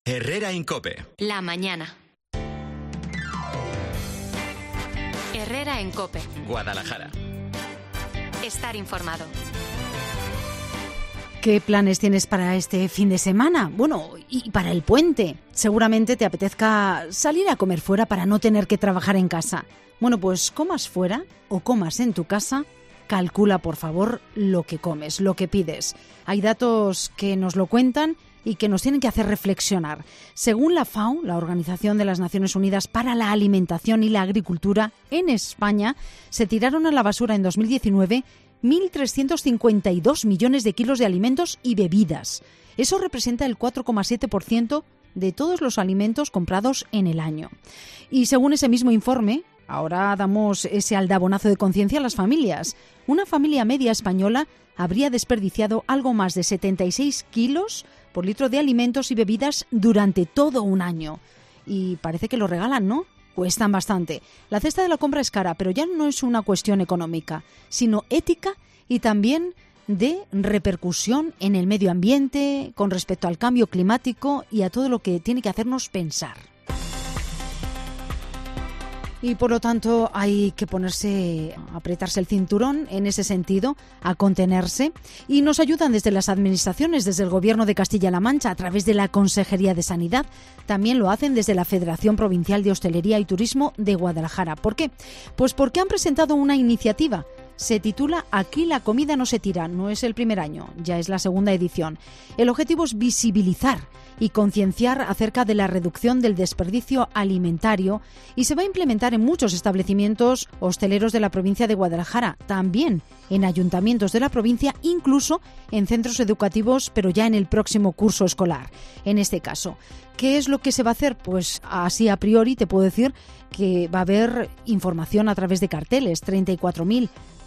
Herrera en COPE. La mañana. Herrera en COPE. Guadalajara. Estar informado. ¿Qué planes tienes para este fin de semana? Bueno, y para el puente. Seguramente te apetezca salir a comer fuera para no tener que trabajar en casa. Bueno, pues comas fuera o comas en tu casa, calcula por favor lo que comes, lo que pides. Hay datos que nos lo cuentan y que nos tienen que hacer reflexionar. Según la FAO, la Organización de las Naciones Unidas para la Alimentación y la Agricultura, en España se tiraron a la basura en 2019 1.352 millones de kilos de alimentos y bebidas. Eso representa el 4,7% de todos los alimentos comprados en el año. Y según ese mismo informe, ahora damos ese aldabonazo de conciencia a las familias. Una familia media española habría desperdiciado algo más de 76 kilos por litro de alimentos y bebidas durante todo un año. Y parece que lo regalan, ¿no? Cuestan bastante. La cesta de la compra es cara, pero ya no es una cuestión económica, sino ética y también de repercusión en el medio ambiente, con respecto al cambio climático y a todo lo que tiene que hacernos pensar. Y por lo tanto hay que apretarse el cinturón en ese sentido, a contenerse. Y nos ayudan desde las administraciones, desde el Gobierno de Castilla-La Mancha, a través de la Consejería de Sanidad. También lo hacen desde la Federación Provincial de Hostelería y Turismo de Guadalajara. ¿Por qué? Pues porque han presentado una iniciativa. Se titula Aquí la comida no se tira. No es el primer año, ya es la segunda edición. El objetivo es visibilizar y concienciar acerca de la reducción del desperdicio alimentario y se va a implementar en muchos establecimientos hosteleros de la provincia de Guadalajara, también en ayuntamientos de la provincia, incluso en centros educativos, pero ya en el próximo curso escolar. En este caso, ¿qué es lo que se va a hacer? Pues así a priori te puedo decir que va a haber información a través de carteles, 34.000,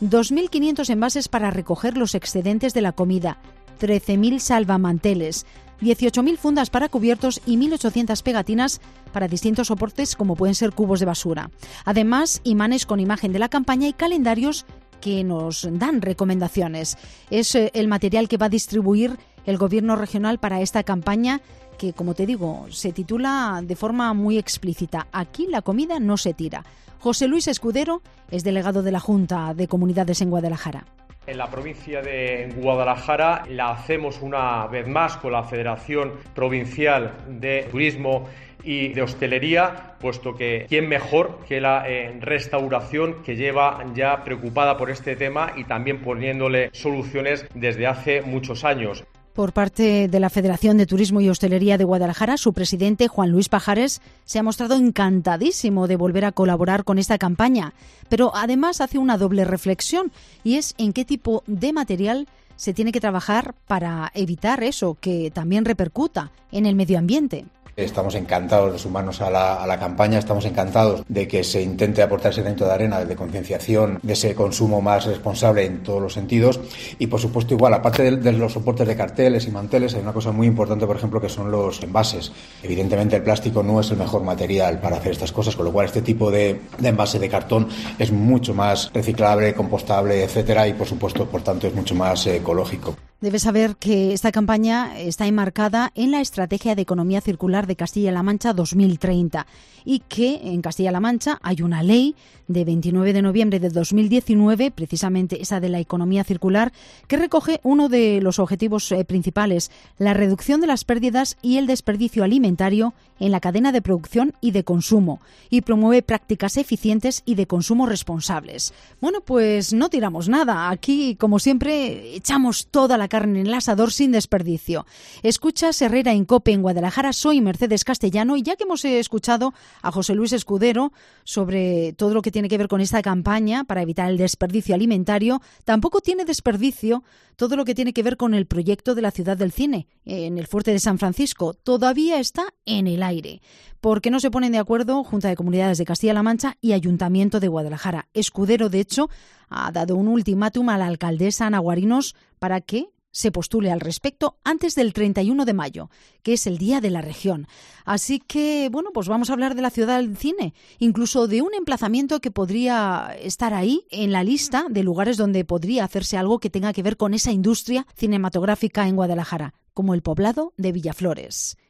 2.500 envases para recoger los excedentes de la comida, 13.000 salvamanteles, 18.000 fundas para cubiertos y 1.800 pegatinas para distintos soportes como pueden ser cubos de basura. Además, imanes con imagen de la campaña y calendarios que nos dan recomendaciones. Es el material que va a distribuir el Gobierno regional para esta campaña que, como te digo, se titula de forma muy explícita: Aquí la comida no se tira. José Luis Escudero es delegado de la Junta de Comunidades en Guadalajara. En la provincia de Guadalajara la hacemos una vez más con la Federación Provincial de Turismo y de Hostelería, puesto que quién mejor que la restauración, que lleva ya preocupada por este tema y también poniéndole soluciones desde hace muchos años. Por parte de la Federación de Turismo y Hostelería de Guadalajara, su presidente, Juan Luis Pajares, se ha mostrado encantadísimo de volver a colaborar con esta campaña, pero además hace una doble reflexión, y es en qué tipo de material se tiene que trabajar para evitar eso, que también repercuta en el medio ambiente. Estamos encantados de sumarnos a la campaña, estamos encantados de que se intente aportar ese granito de arena de concienciación, de ese consumo más responsable en todos los sentidos. Y por supuesto igual, aparte de los soportes de carteles y manteles, hay una cosa muy importante, por ejemplo, que son los envases. Evidentemente el plástico no es el mejor material para hacer estas cosas, con lo cual este tipo de envase de cartón es mucho más reciclable, compostable, etcétera, y por supuesto, por tanto, es mucho más ecológico. Debes saber que esta campaña está enmarcada en la Estrategia de Economía Circular de Castilla-La Mancha 2030 y que en Castilla-La Mancha hay una ley de 29 de noviembre de 2019, precisamente esa de la economía circular, que recoge uno de los objetivos principales, la reducción de las pérdidas y el desperdicio alimentario en la cadena de producción y de consumo, y promueve prácticas eficientes y de consumo responsables. Bueno, pues no tiramos nada. Aquí, como siempre, echamos toda la carne en el asador sin desperdicio. Escuchas Herrera en COPE en Guadalajara. Soy Mercedes Castellano, y ya que hemos escuchado a José Luis Escudero sobre todo lo que tiene que ver con esta campaña para evitar el desperdicio alimentario, tampoco tiene desperdicio todo lo que tiene que ver con el proyecto de la Ciudad del Cine en el Fuerte de San Francisco. Todavía está en el aire, porque no se ponen de acuerdo Junta de Comunidades de Castilla-La Mancha y Ayuntamiento de Guadalajara. Escudero, de hecho, ha dado un ultimátum a la alcaldesa Ana Guarinos para que se postule al respecto antes del 31 de mayo, que es el Día de la Región. Así que, bueno, pues vamos a hablar de la Ciudad del Cine, incluso de un emplazamiento que podría estar ahí en la lista de lugares donde podría hacerse algo que tenga que ver con esa industria cinematográfica en Guadalajara, como el poblado de Villaflores.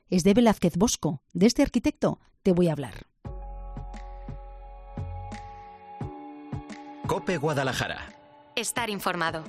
es de Velázquez Bosco. De este arquitecto te voy a hablar. COPE Guadalajara. Estar informado.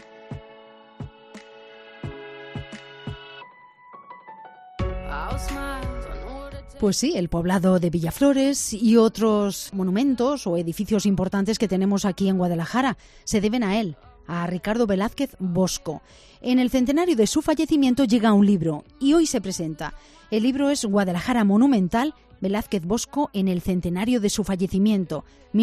Pues sí, el poblado de Villaflores y otros monumentos o edificios importantes que tenemos aquí en Guadalajara se deben a él, a Ricardo Velázquez Bosco. En el centenario de su fallecimiento llega un libro y hoy se presenta. El libro es Guadalajara Monumental, Velázquez Bosco en el centenario de su fallecimiento,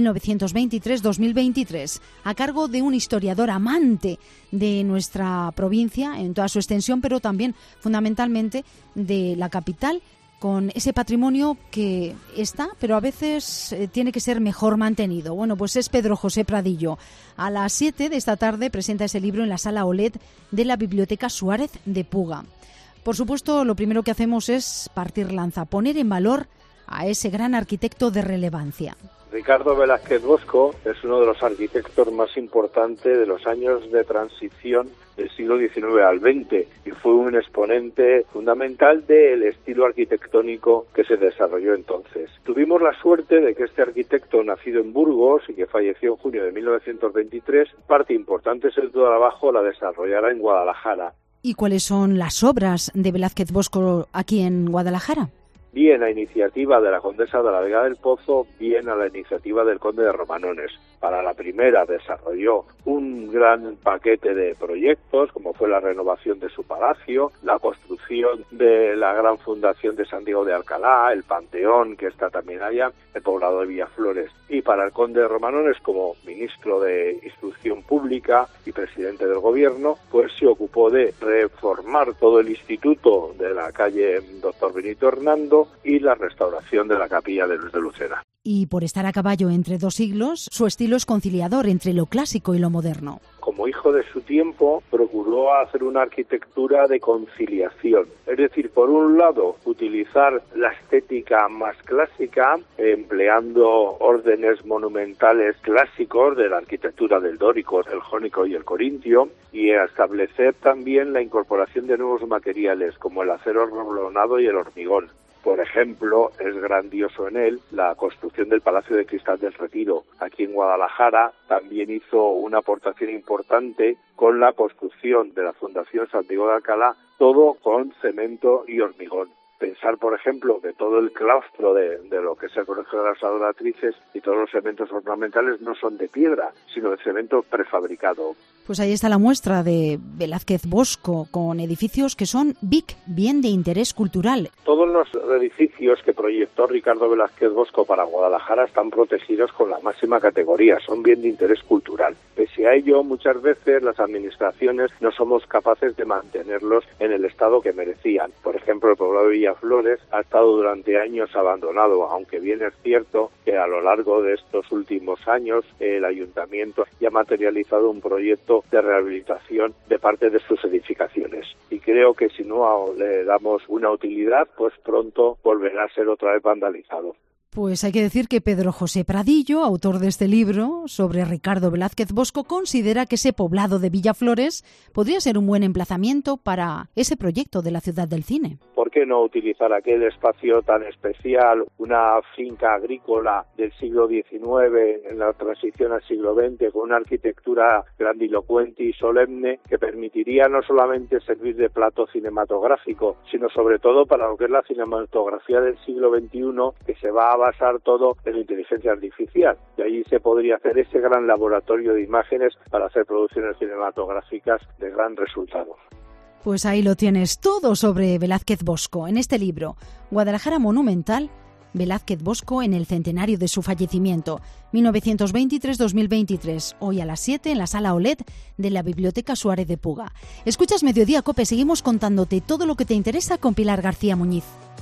1923-2023, a cargo de un historiador amante de nuestra provincia en toda su extensión, pero también fundamentalmente de la capital, con ese patrimonio que está, pero a veces tiene que ser mejor mantenido. Bueno, pues es Pedro José Pradillo. A las 7 de esta tarde presenta ese libro en la sala OLED de la Biblioteca Suárez de Puga. Por supuesto, lo primero que hacemos es partir lanza, poner en valor a ese gran arquitecto de relevancia. Ricardo Velázquez Bosco es uno de los arquitectos más importantes de los años de transición del siglo XIX al XX y fue un exponente fundamental del estilo arquitectónico que se desarrolló entonces. Tuvimos la suerte de que este arquitecto, nacido en Burgos y que falleció en junio de 1923, parte importante de su trabajo la desarrollara en Guadalajara. ¿Y cuáles son las obras de Velázquez Bosco aquí en Guadalajara? Bien a iniciativa de la condesa de la Vega del Pozo, bien a la iniciativa del conde de Romanones. Para la primera desarrolló un gran paquete de proyectos, como fue la renovación de su palacio, la construcción de la gran fundación de San Diego de Alcalá, el Panteón, que está también allá, el poblado de Villaflores. Y para el conde de Romanones, como ministro de Instrucción Pública y presidente del gobierno, pues se ocupó de reformar todo el instituto de la calle Doctor Benito Hernando y la restauración de la capilla de Luz de Lucena. Y por estar a caballo entre dos siglos, su estilo es conciliador entre lo clásico y lo moderno. Como hijo de su tiempo, procuró hacer una arquitectura de conciliación. Es decir, por un lado, utilizar la estética más clásica, empleando órdenes monumentales clásicos de la arquitectura del dórico, el jónico y el corintio, y establecer también la incorporación de nuevos materiales, como el acero reblonado y el hormigón. Por ejemplo, es grandioso en él la construcción del Palacio de Cristal del Retiro. Aquí en Guadalajara también hizo una aportación importante con la construcción de la Fundación San Diego de Alcalá, todo con cemento y hormigón. Pensar, por ejemplo, que todo el claustro de lo que es el Colegio de las Adoratrices y todos los elementos ornamentales no son de piedra, sino de cemento prefabricado. Pues ahí está la muestra de Velázquez Bosco, con edificios que son BIC, bien de interés cultural. Todos los edificios que proyectó Ricardo Velázquez Bosco para Guadalajara están protegidos con la máxima categoría, son bien de interés cultural. Pese a ello, muchas veces las administraciones no somos capaces de mantenerlos en el estado que merecían. Por ejemplo, el poblado de Villaflores ha estado durante años abandonado, aunque bien es cierto que a lo largo de estos últimos años el ayuntamiento ya ha materializado un proyecto de rehabilitación de parte de sus edificaciones. Y creo que si no le damos una utilidad, pues pronto volverá a ser otra vez vandalizado. Pues hay que decir que Pedro José Pradillo, autor de este libro sobre Ricardo Velázquez Bosco, considera que ese poblado de Villaflores podría ser un buen emplazamiento para ese proyecto de la ciudad del cine. ¿Por qué no utilizar aquel espacio tan especial, una finca agrícola del siglo XIX en la transición al siglo XX, con una arquitectura grandilocuente y solemne que permitiría no solamente servir de plato cinematográfico, sino sobre todo para lo que es la cinematografía del siglo XXI, que se va a basar todo en la inteligencia artificial, y allí se podría hacer ese gran laboratorio de imágenes para hacer producciones cinematográficas de gran resultado. Pues ahí lo tienes todo sobre Velázquez Bosco en este libro, Guadalajara Monumental, Velázquez Bosco en el centenario de su fallecimiento, 1923-2023, hoy a las 7 en la sala OLED de la Biblioteca Suárez de Puga. Escuchas Mediodía COPE, seguimos contándote todo lo que te interesa con Pilar García Muñiz.